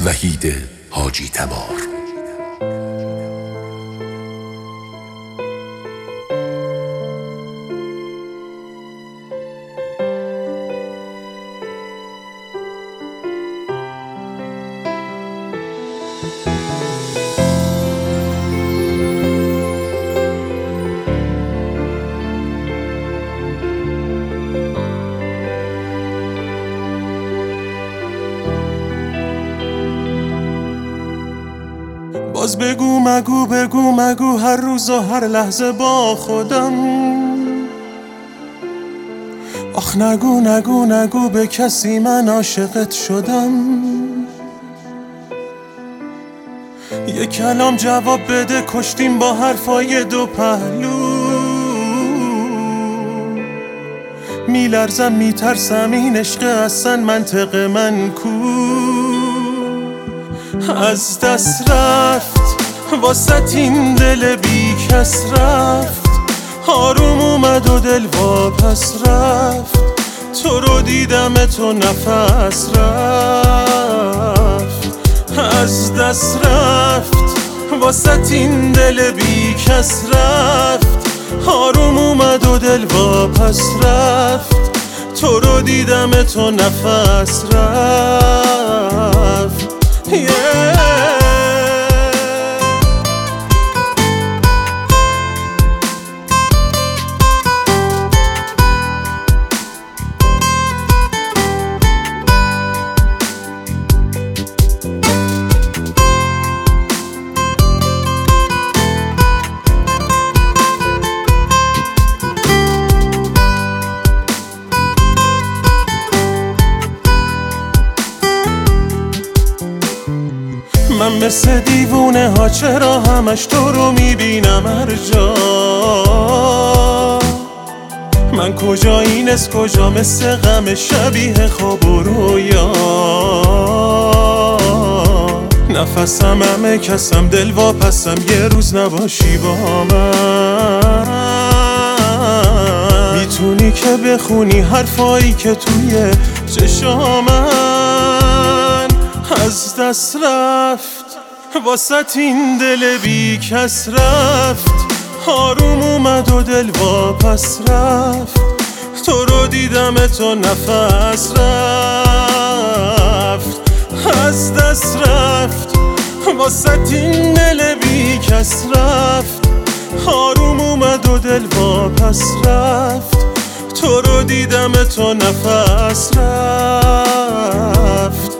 وحید حاجی تبار. باز بگو مگو هر روز و هر لحظه با خودم. آخ نگو به کسی من عاشقت شدم. یه کلام جواب بده، کشتیم با حرفای دو پهلو. میلرزم میترسم این عشق اصلا منطق من کو. از دست رفت واسط این دل بی کس رفت. آروم اومد و دل واپس رفت. تو رو دیدم تو نفس رفت. از دست رفت واسط این دل بی کس رفت. آروم اومد و دل واپس رفت. تو رو دیدم تو نفس رفت. من مثل دیوونه ها چرا همش تو رو میبینم هر جا. من کجا اینست کجا، مثل غم شبیه خواب و رویا. نفسم همه کسم دل واپسم، یه روز نباشی با من. میتونی که بخونی حرفایی که توی چشامن. از دست رفت واسط این دل بی کس رفت. آروم اومد و دل واپس رفت. تو رو دیدم تو نفس رفت. از دست رفت واسط این دل بی کس رفت. آروم اومد و دل واپس رفت. تو رو دیدم تو نفس رفت.